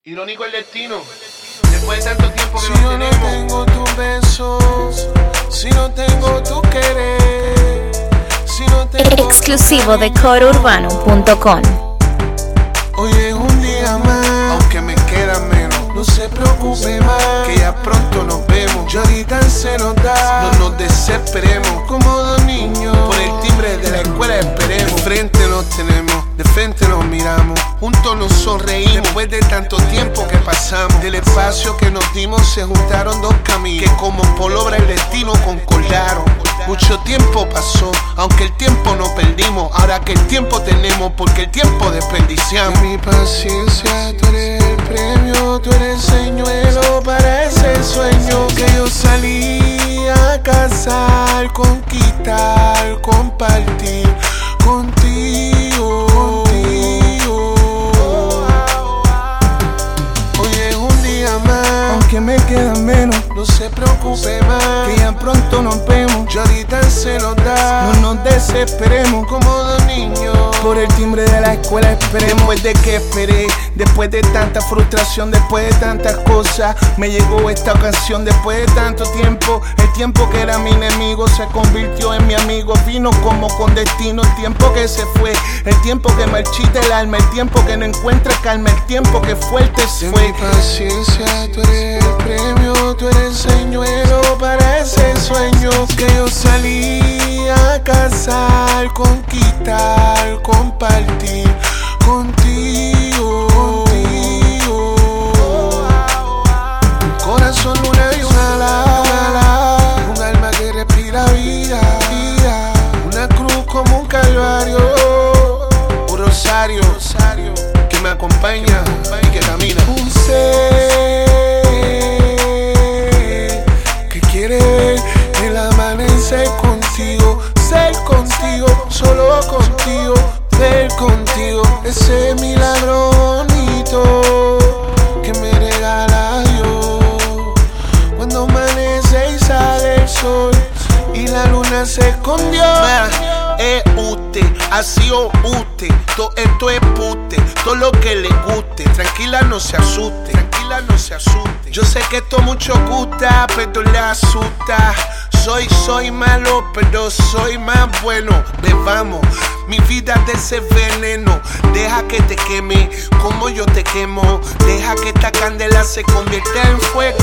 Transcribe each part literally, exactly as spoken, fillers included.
Irónico el destino. Después de tanto tiempo que si nos yo tenemos. no tengo tus besos, si no tengo tu querer, si no tengo Exclusivo de coro urbano punto com. Hoy es un día más, aunque me queda menos. No se preocupe más, que ya pronto nos vemos. Ya ahorita se nos da, no nos desesperemos. Como dos niños, por el timbre de la escuela esperemos. De frente nos tenemos, de frente nos miramos. Juntos nos sonreímos, después de tanto tiempo que pasamos. Del espacio que nos dimos se juntaron dos caminos, que como por obra del destino concordaron. Mucho tiempo pasó, aunque el tiempo no perdimos. Ahora que el tiempo tenemos, porque el tiempo desperdiciamos. Mi paciencia, tú eres el premio, tú eres el señuelo para ese sueño que yo salí a cazar, conquistar, compartir contigo, contigo. Hoy es un día más, aunque me quedan menos. No se preocupe más, que ya pronto nos vemos. Ya ahorita se nos da, no nos desesperemos. Como dos niños, por el timbre de la escuela esperemos. Después de que esperé, después de tanta frustración, después de tantas cosas, me llegó esta ocasión. Después de tanto tiempo, el tiempo que era mi enemigo se convirtió en mi amigo. Vino como con destino el tiempo que se fue, el tiempo que marchita el alma, el tiempo que no encuentra calma, el tiempo que fuerte se fue. Mi paciencia, tú eres el premio, tú eres el señuelo para ese sueño que yo salí a cazar, conquistar, compartir contigo, contigo. Corazón, luna y una ala, un alma que respira vida, vida. Una cruz como un calvario, un rosario, rosario que me acompaña y que camina. Un ser que quiere ver el amanecer contigo, ser contigo, solo contigo, ver contigo. Ese milagro bonito que me regala Dios. Cuando amanece y sale el sol y la luna se escondió. Es usted, así o usted, todo esto es pute, todo lo que le guste. Tranquila, no se asuste, tranquila, no se asuste. Yo sé que esto mucho gusta, pero le asusta. Soy, soy malo, pero soy más bueno. Bebamos mi vida de ese veneno. Deja que te queme como yo te quemo. Deja que esta candela se convierta en fuego.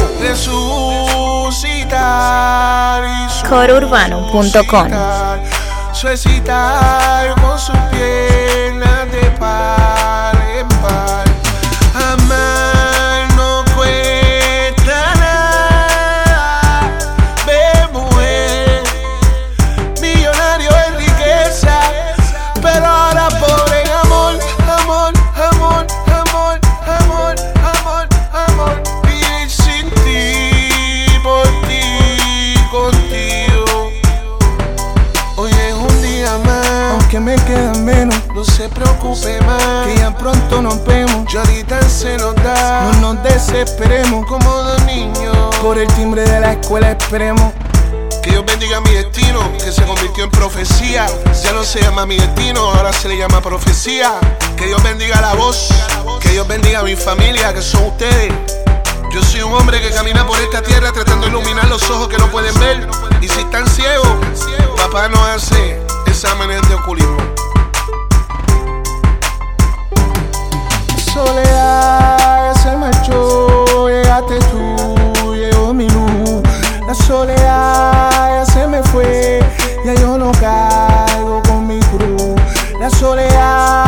Resucitar y coro urbano punto com. Suecitar con sus piernas de par en par. Amar no cuesta nada. Ve mujer, millonario en riqueza, pero ahora pobre en amor, amor, amor, amor, amor, amor, amor. Vivir sin ti, por ti, contigo. Hoy es un día más, aunque me quedan menos. No se preocupe más, que ya pronto nos vemos. Ya ahorita se nos da, no nos desesperemos. Como dos niños, por el timbre de la escuela esperemos. Que Dios bendiga mi destino, que se convirtió en profecía. Ya no se llama mi destino, ahora se le llama profecía. Que Dios bendiga la voz, que Dios bendiga a mi familia, que son ustedes. Yo soy un hombre que camina por esta tierra tratando de iluminar los ojos que no pueden ver. Y si están ciegos, papá nos hace exámenes de oculismo. Soledad se marchó, llegaste tú, llegó mi luz. La soledad ya se me fue, ya yo no cargo con mi cruz. La soledad